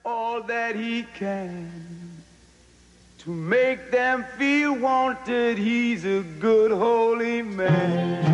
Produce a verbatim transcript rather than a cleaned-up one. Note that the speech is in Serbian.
all that he can to make them feel wanted. He's a good holy man.